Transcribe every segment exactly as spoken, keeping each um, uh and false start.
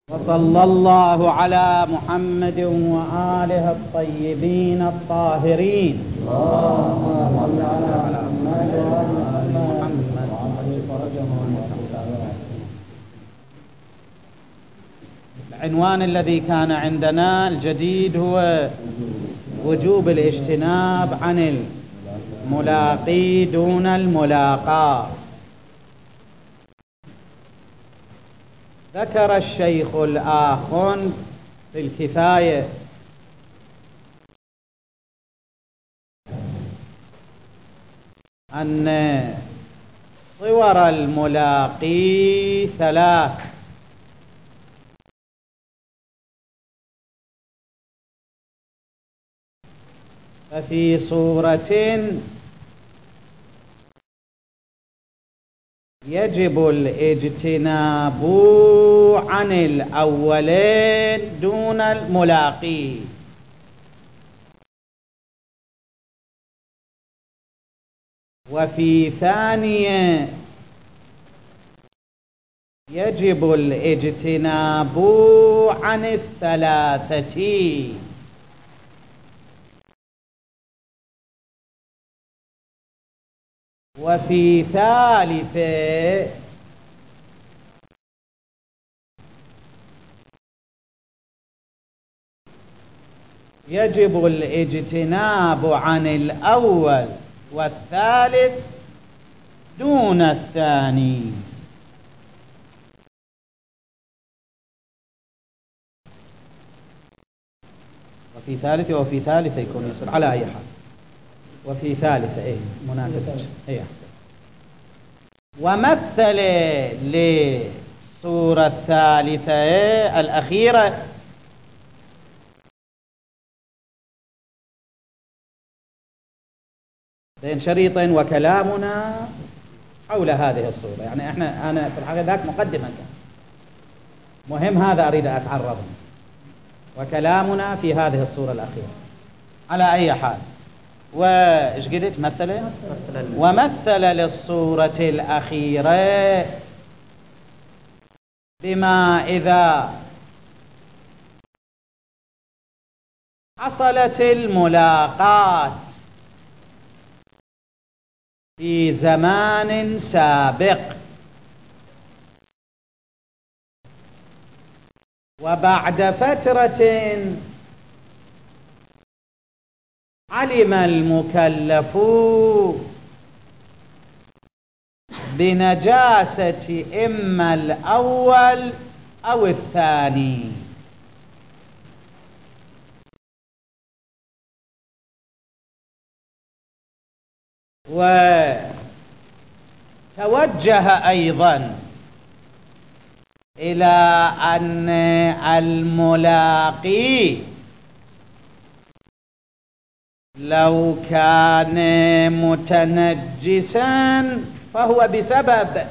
وصلى الله على محمد وآله الطيبين الطاهرين. اللهم صل على محمد وآل محمد. العنوان الذي كان عندنا الجديد هو وجوب الاجتناب عن الملاقي دون الملاقى. ذكر الشيخ الآخن في الكفاية أن صور الملاقي ثلاث: ففي صورة يجب الاجتناب عن الأولين دون الملاقي، وفي ثانية يجب الاجتناب عن الثلاثة، وفي ثالثة يجب الاجتناب عن الأول والثالث دون الثاني. وفي ثالثة وفي ثالثة يكون يصير على أي حال. وفي ثالثة إيه مناسبة إيه. ومثل للصورة الثالثة إيه الأخيرة بين شريط وكلامنا حول هذه الصورة. يعني احنا أنا في الحقيقة ذاك مقدمة كان مهم، هذا أريد أتعرض وكلامنا في هذه الصورة الأخيرة على أي حال. وإيش قلت مثلا؟ ومثل للصورة الأخيرة بما إذا حصلت الملاقات في زمان سابق وبعد فترة علم المكلف بنجاسة إما الأول أو الثاني، وتوجه أيضا إلى أن الملاقي لو كان متنجسا فهو بسبب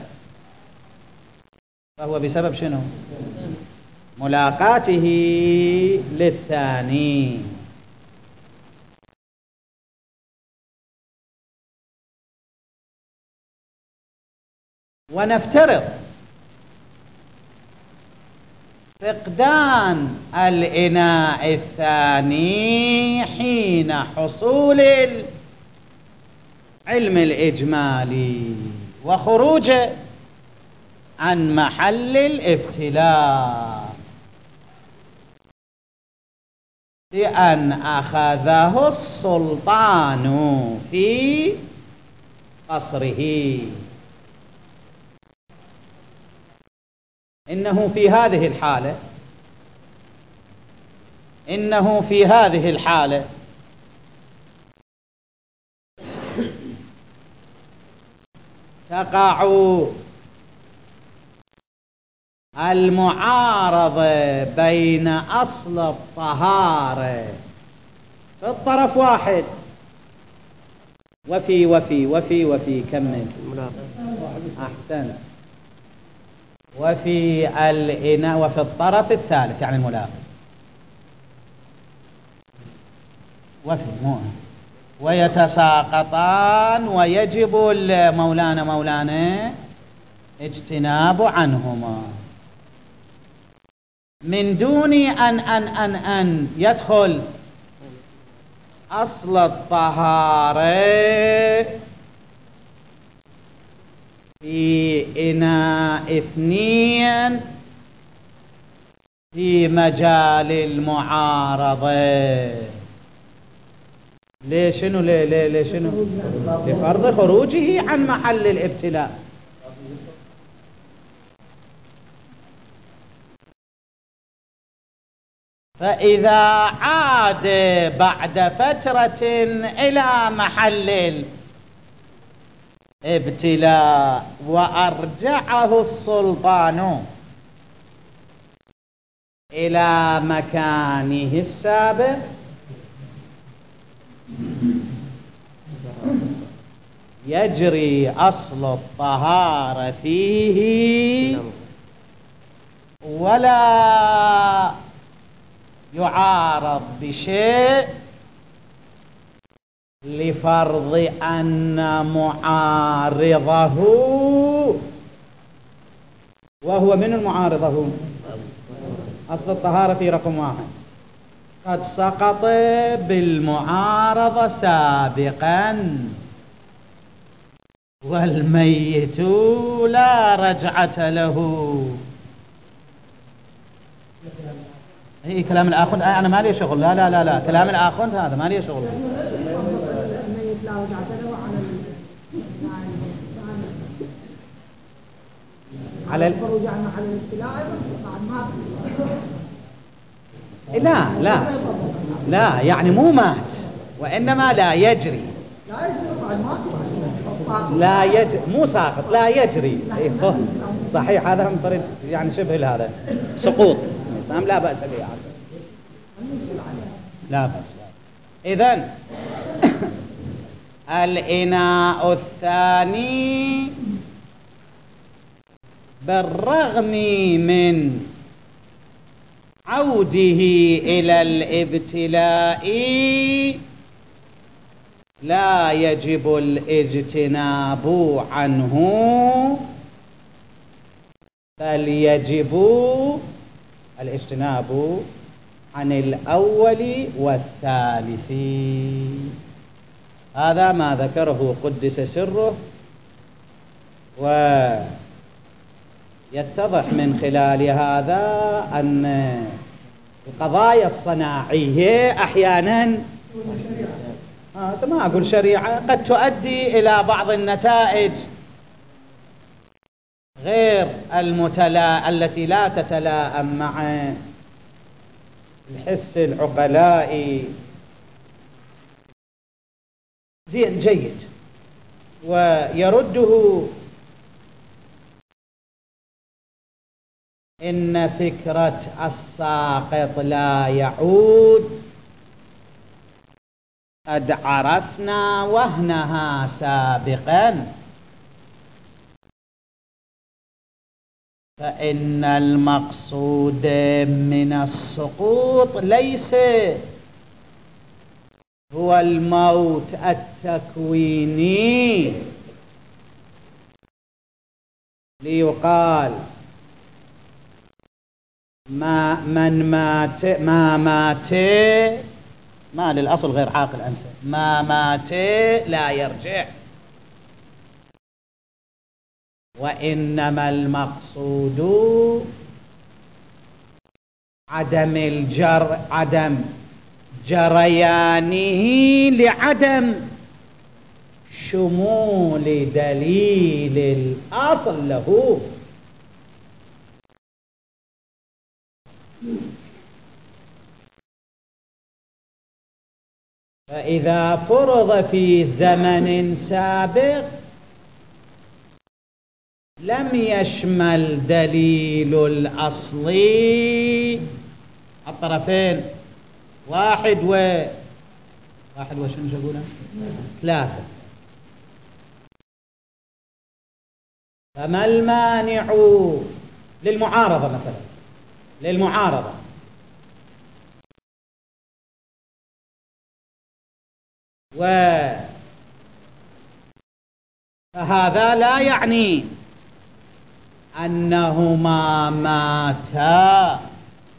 فهو بسبب شنو؟ ملاقاته للثاني. ونفترض فقدان الإناء الثاني حين حصول العلم الإجمالي وخروجه عن محل الابتلاء، لأن أخذه السلطان في قصره. إنه في هذه الحالة إنه في هذه الحالة تقع المعارضة بين أصل الطهارة في الطرف واحد وفي وفي وفي وفي كمل أحسن وفي الإناء وفي الطرف الثالث يعني الملاقي وفي مو ويتساقطان ويجب مولانا مولانا اجتناب عنهما. من دون أن أن أن أن يدخل أصل الطهارة في إناء اثنين في مجال المعارضة. ليه شنو ليه ليه ليه شنو لفرض خروجه عن محل الابتلاء. فإذا عاد بعد فترة إلى محل الابتلاء وأرجعه السلطان إلى مكانه السابق يجري أصل الطهارة فيه ولا يعارض بشيء، لفرض أن معارضه، وهو من المعارضه أصل الطهارة في رقم واحد، قد سقط بالمعارضة سابقا، والميت لا رجعة له. اي كلام الآخوند، أنا ما لي شغل. لا لا لا لا كلام الآخوند هذا ما لي شغل. الميت لا رجعة له على على الخروج عن محل الابتلاء بعد ما لا لا لا يعني مو مات، وإنما لا يجري. لا يجري بعد مات لا يجري مو ساقط، لا يجري. صحيح هذا هم طريق يعني شبه هذا سقوط، لا بأس به هذا، لا بأس. إذن الإناء الثاني بالرغم من عوده إلى الابتلاء لا يجب الاجتناب عنه، بل يجب الاجتناب عن الأول والثالث. هذا ما ذكره قدس سره، ويتضح من خلال هذا أن القضايا الصناعية أحيانا آه ما أقول شريعة قد تؤدي إلى بعض النتائج غير المتلا التي لا تتلائم مع الحس العقلائي. زين جيد، ويرده إن فكرة الساقط لا يعود قد عرفنا وهنها سابقا، فإن المقصود من السقوط ليس هو الموت التكويني، ليقال ما من مات ما مات ما للأصل غير عاقل أنسى ما مات لا يرجع، وإنما المقصود عدم الجر عدم جريانه لعدم شمول دليل الأصل له. فإذا فرض في زمن سابق لم يشمل دليل الأصلي الطرفين، واحد و واحد وشنو شقوله ثلاثة، فما المانع للمعارضة مثلا للمعارضة و فهذا لا يعني أنهما ماتا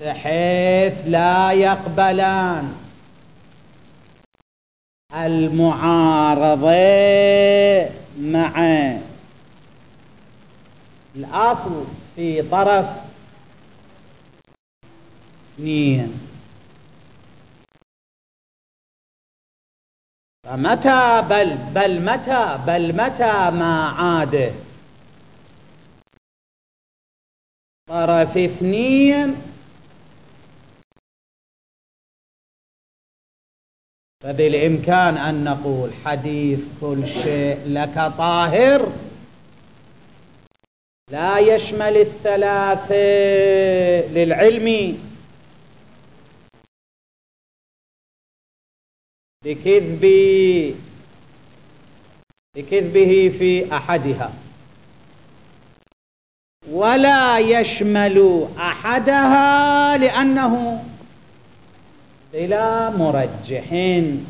بحيث لا يقبلان المعارضة مع الأصل في طرف اثنين. فمتى بل بل متى بل متى ما عاد طرف اثنين فبالإمكان أن نقول حديث كل شيء لك طاهر لا يشمل الثلاثة للعلم بكذب بكذبه في أحدها، ولا يشمل أحدها لأنه بلا مرجحين.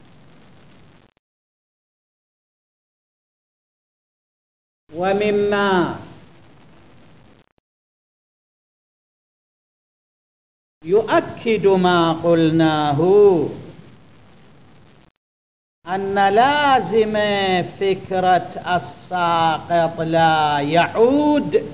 ومما يؤكد ما قلناه أن لازم فكرة الساقط لا يعود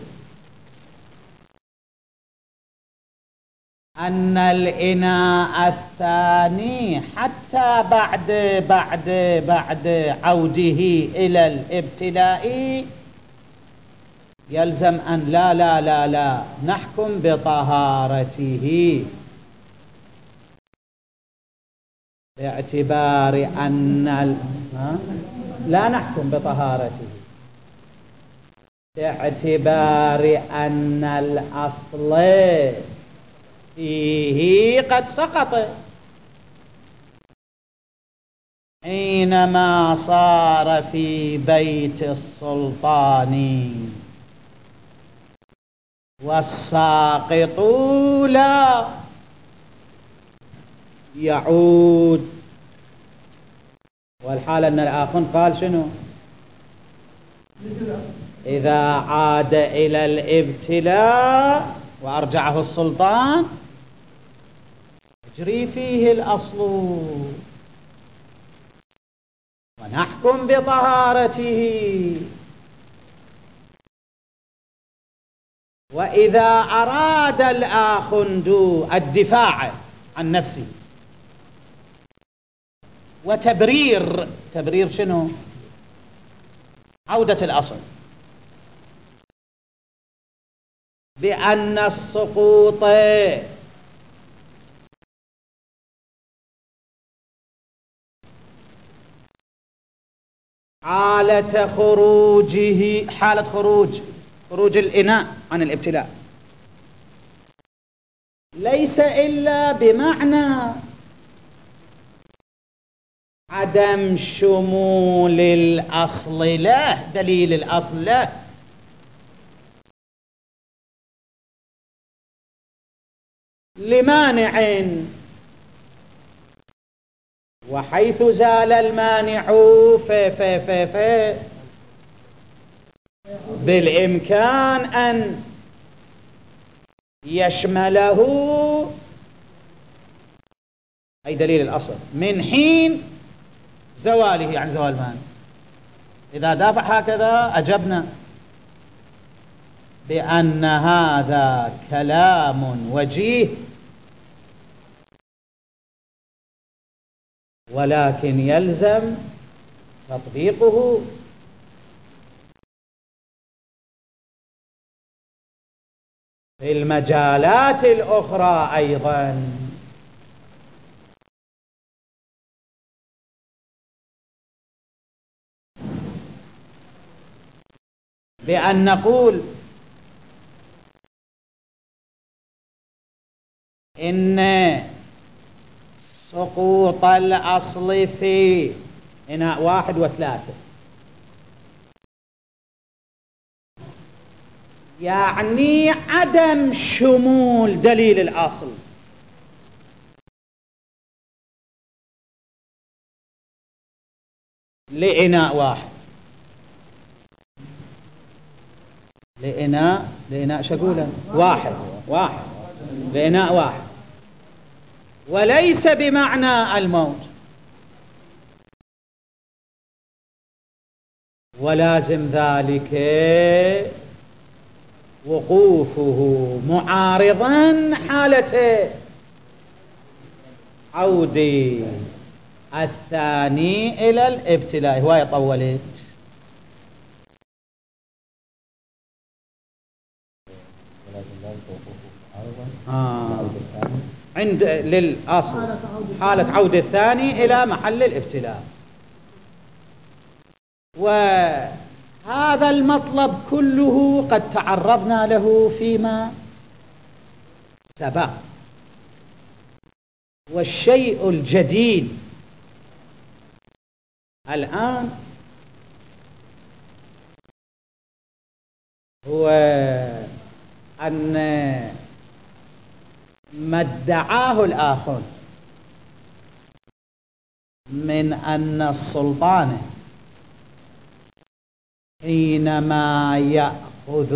أن الإناء الثاني حتى بعد بعد بعد عوده إلى الابتلاء يلزم أن لا لا لا لا نحكم بطهارته باعتبار أن ال... لا نحكم بطهارته باعتبار أن الأصل فيه قد سقط حينما صار في بيت السلطان، والساقط لا يعود. والحال أن الآخر قال شنو؟ إذا عاد إلى الابتلاء وأرجعه السلطان يجري فيه الأصل ونحكم بطهارته. وإذا أراد الآخند الدفاع عن نفسه وتبرير تبرير شنو؟ عودة الأصل بأن السقوط حالة خروجه حالة خروج خروج الإناء عن الابتلاء ليس إلا بمعنى عدم شمول الأصل له، دليل الأصل له، لمانع. وحيث زال المانع في في في في بالإمكان أن يشمله أي دليل الأصل من حين زواله عن زوال المانع. إذا دافع هكذا أجبنا بأن هذا كلام وجيه، ولكن يلزم تطبيقه في المجالات الأخرى أيضا. بأن نقول إن سقوط الأصل في إناء واحد وثلاثة يعني عدم شمول دليل الأصل لإناء واحد، لإناء لإناء شقولة واحد واحد بإناء واحد، وليس بمعنى الموت. ولازم ذلك وقوفه معارضا حالة عود الثاني إلى الابتلاء. هواية طولت. آه. عند للأصل حالة عود الثاني إلى محل الابتلاء. وهذا المطلب كله قد تعرضنا له فيما سبق. والشيء الجديد الآن هو أن ما ادعاه الآخر من أن السلطان حينما يأخذ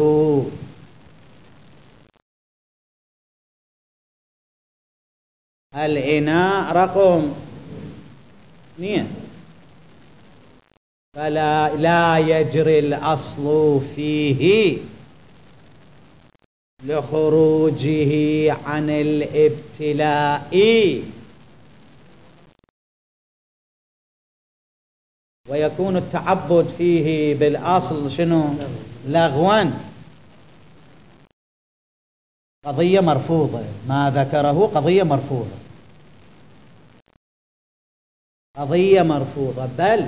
الإناء رقم اثنين فلا لا يجري الأصل فيه لخروجه عن الابتلاء، ويكون التعبد فيه بالأصل شنو؟ لغوا. قضية مرفوضة، ما ذكره قضية مرفوضة، قضية مرفوضة، بل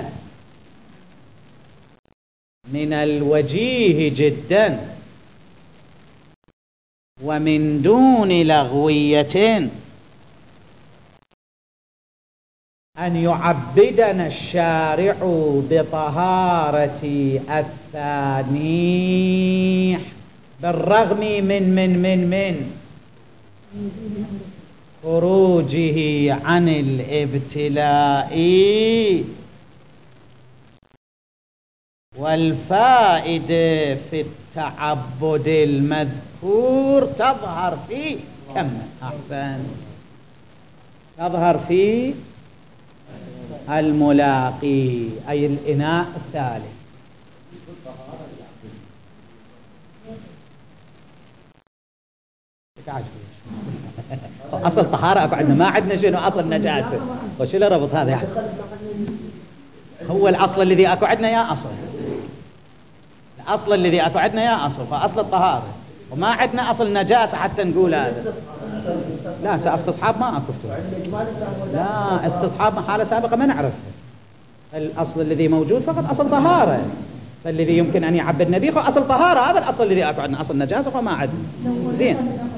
من الوجيه جدا ومن دون لغوية أن يعبدنا الشارع بطهارة الثاني بالرغم من من من من خروجه عن الابتلاء. والفائدة في التعبد المذكور تظهر في كم أحسن تظهر في الملاقي، أي الإناء الثالث. أصل طهارة أكو عندنا، ما عندنا شنو أصل نجاسة. وشو اللي ربط هذا يعني؟ هو الأصل الذي أكو عندنا يا أصل، الأصل الذي أكو عندنا يا أصل، فأصل الطهارة، وما عندنا أصل نجاسة حتى نقول هذا. لا استصحاب ما أكو، لا استصحاب حالة سابقة ما نعرفها. الأصل الذي موجود فقط أصل طهارة، فالذي يمكن أن يعبدنا به هو أصل طهارة. هذا الأصل الذي أكو عندنا، أصل نجاسة فما عندنا. زين،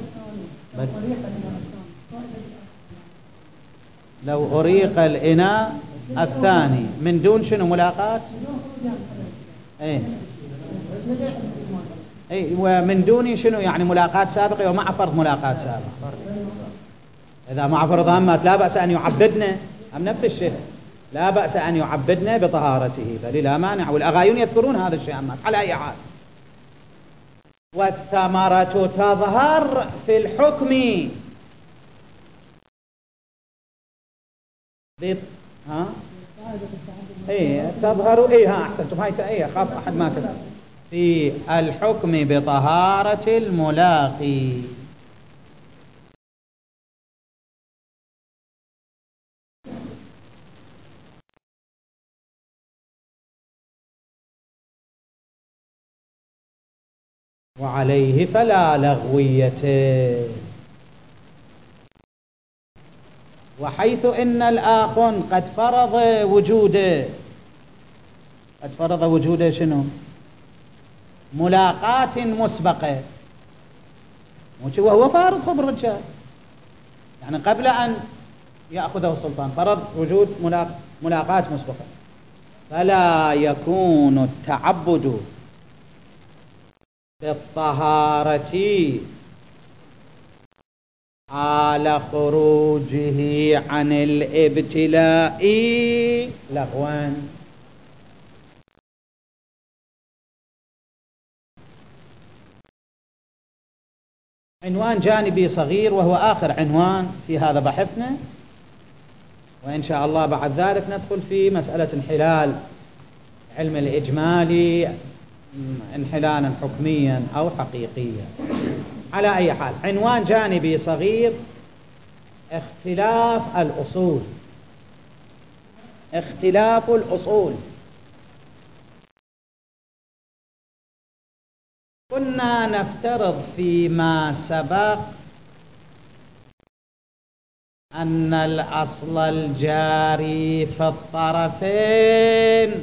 لو أريق الإناء الثاني من دون شنو؟ ملاقات. ايه ايه ومن دون شنو يعني؟ ملاقات سابقة ومع فرض ملاقات سابقة. إذا مع فرض هامات لا بأس أن يعبدنا، أم نفس الشيء لا بأس أن يعبدنا بطهارته، بل لا مانع. والأغايون يذكرون هذا الشيء أمات على أي حال. والثمرة تظهر في الحكم بط... ها ايه تظهر ايه ها احسنتم هاي ايه خاف احد ما كذا في الحكم بطهارة الملاقي. وعليه فلا لغوية. وحيث إن الآخ قد فرض وجوده، قد فرض وجوده شنو؟ ملاقات مسبقة، وهو فارض خبر الرجال يعني قبل أن يأخذه السلطان فرض وجود ملاقات مسبقة، فلا يكون التعبد بالطهارة على خروجه عن الابتلاء لغوا. عنوان جانبي صغير وهو آخر عنوان في هذا بحثنا، وإن شاء الله بعد ذلك ندخل في مسألة انحلال علم الإجمالي انحلالا حكميا أو حقيقيا. على أي حال، عنوان جانبي صغير: اختلاف الأصول. اختلاف الأصول. كنا نفترض فيما سبق أن الأصل الجاري في الطرفين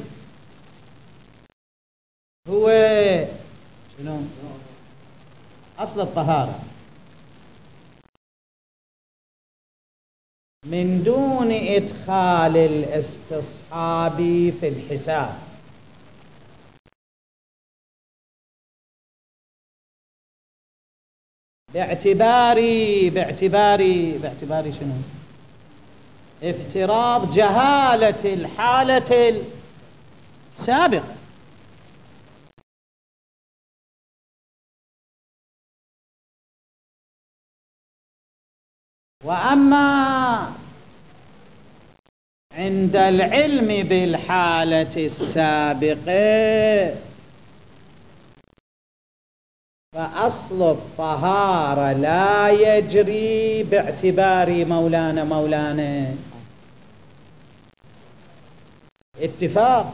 هو شنو؟ أصل الطهارة، من دون إدخال الاستصحاب في الحساب، باعتباري باعتباري باعتباري شنو؟ افتراض جهالة الحالة السابقة. وأما عند العلم بالحالة السابقة فأصل الطهارة لا يجري باعتبار مولانا مولانا اتفاق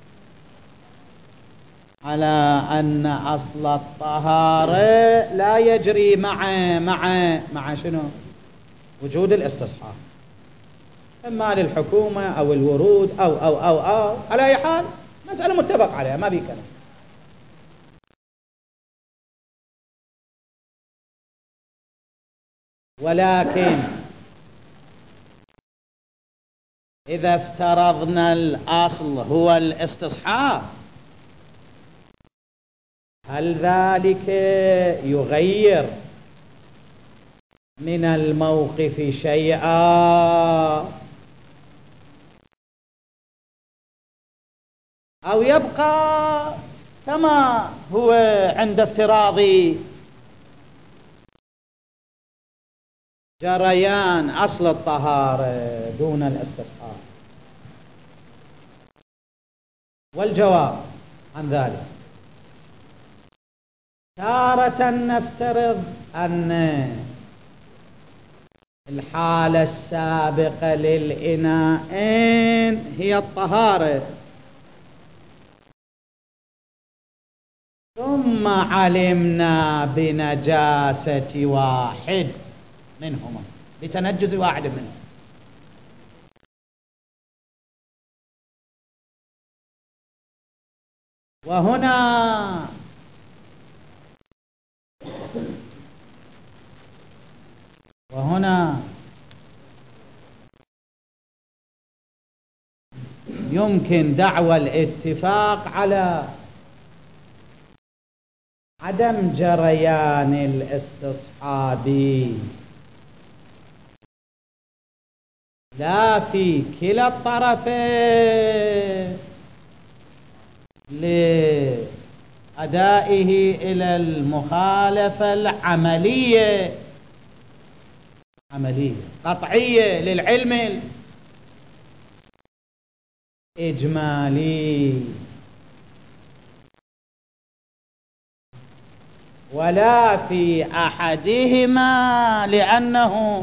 على أن أصل الطهارة لا يجري مع مع مع شنو؟ وجود الاستصحاب، إما للحكومة أو الورود أو أو أو أو على أي حال مسألة متفق عليها، ما بي كلام. ولكن إذا افترضنا الأصل هو الاستصحاب، هل ذلك يغير من الموقف شيئا أو يبقى كما هو عند افتراض جريان أصل الطهارة دون الاستصحاب؟ والجواب عن ذلك: تارة نفترض أن الحالة السابقة للإناءين هي الطهارة، ثم علمنا بنجاسة واحد منهما، بتنجز واحد منهم، وهنا وهنا يمكن دعوى الاتفاق على عدم جريان الاستصحاب لا في كلا الطرفين لأدائه إلى المخالفة العملية عملية قطعية للعلم الإجمالي، ولا في أحدهما لأنه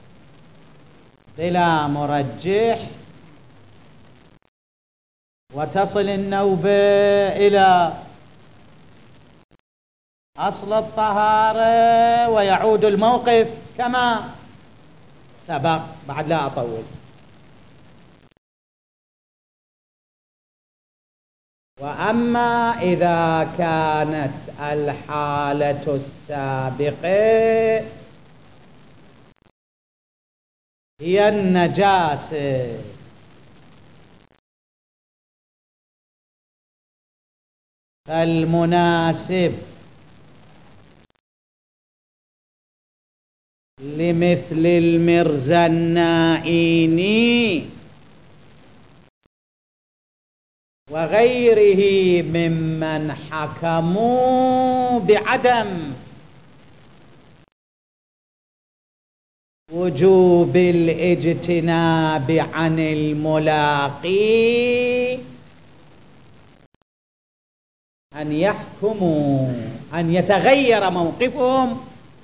بلا مرجح وتصل النوبة إلى أصل الطهارة ويعود الموقف كما سبق. بعد لا أطول. وأما إذا كانت الحالة السابقة هي النجاسة، فالمناسب لمثل المرزنائيني وغيره ممن حكموا بعدم وجوب الاجتناب عن الملاقي أن يحكموا أن يتغير موقفهم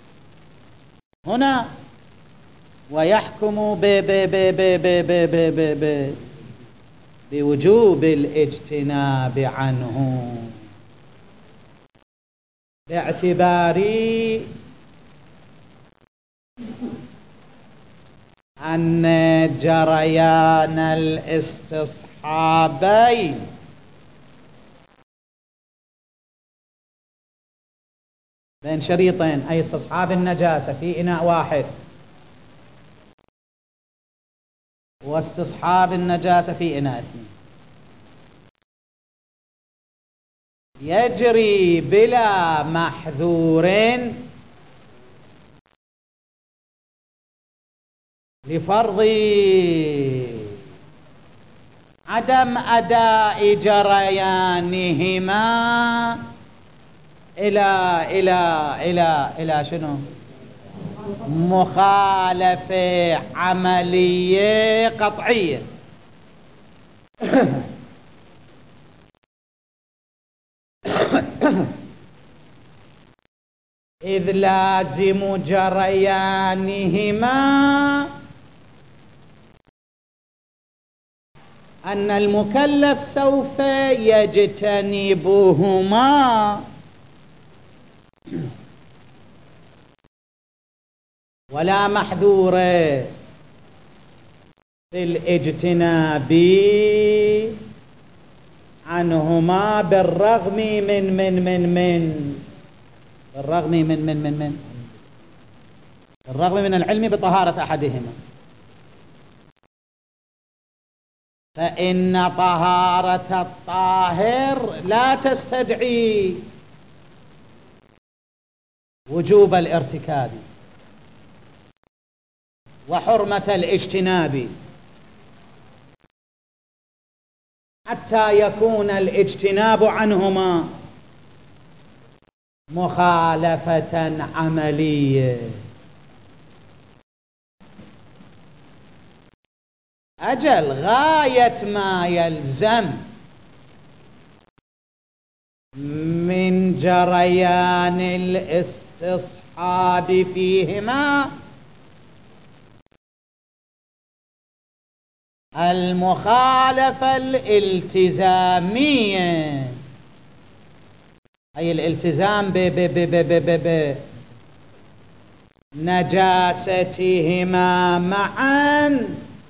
هنا ويحكموا ب ب ب ب ب ب ب ب ب بوجوب الاجتناب عنه باعتبار أن جريان الاستصحابين بين شريطين، أي استصحاب النجاسة في إناء واحد واستصحاب النجاسة في إناء اثنين، يجري بلا محذور لفرض عدم أداء جريانهما إلى إلى إلى إلى شنو؟ مخالفة عملية قطعية. إذ لازم جريانهما أن المكلف سوف يجتنبهما ولا محذور في الاجتناب عنهما بالرغم من من من من بالرغم من من من من بالرغم من العلم بطهارة أحدهما، فإن طهارة الطاهر لا تستدعي وجوب الارتكاب وحرمة الاجتناب حتى يكون الاجتناب عنهما مخالفة عملية. أجل غاية ما يلزم من جريان الاستصحاب فيهما المخالفة الالتزامية، أي الالتزام ب ب ب ب ب ب ب نجاستهما معا،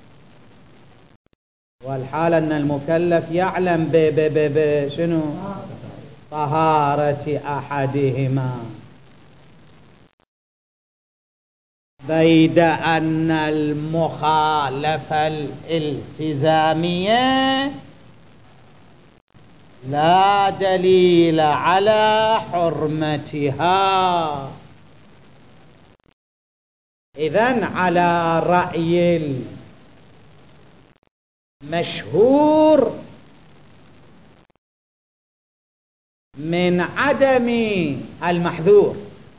والحال أن المكلف يعلم ب ب ب ب شنو طهارة أحدهما، بيد أن المخالفة الالتزامية لا دليل على حرمتها. إذن على رأي المشهور من عدم المحذور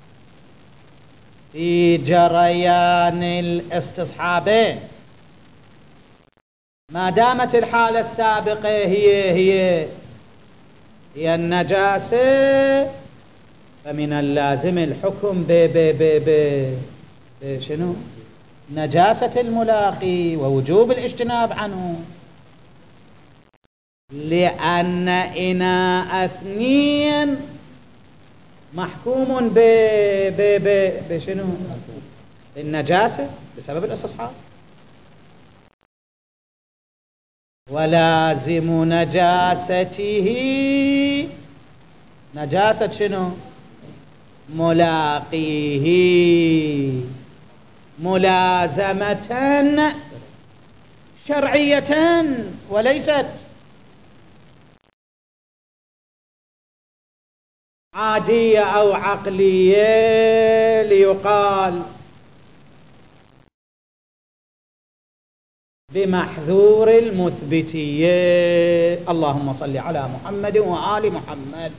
في جريان الاستصحابين ما دامت الحالة السابقة هي هي هي النجاسة، فمن اللازم الحكم ب ب ب ب شنو نجاسة الملاقي ووجوب الاجتناب عنه، لأن إناء اثنين محكوم ب ب ب بشنو النجاسة بسبب الاستصحاب، ولازم نجاسته نجاسة شنو ملاقيه ملازمة شرعية وليست عادية أو عقلية ليقال بمحذور المثبتية. اللهم صل على محمد وآل محمد.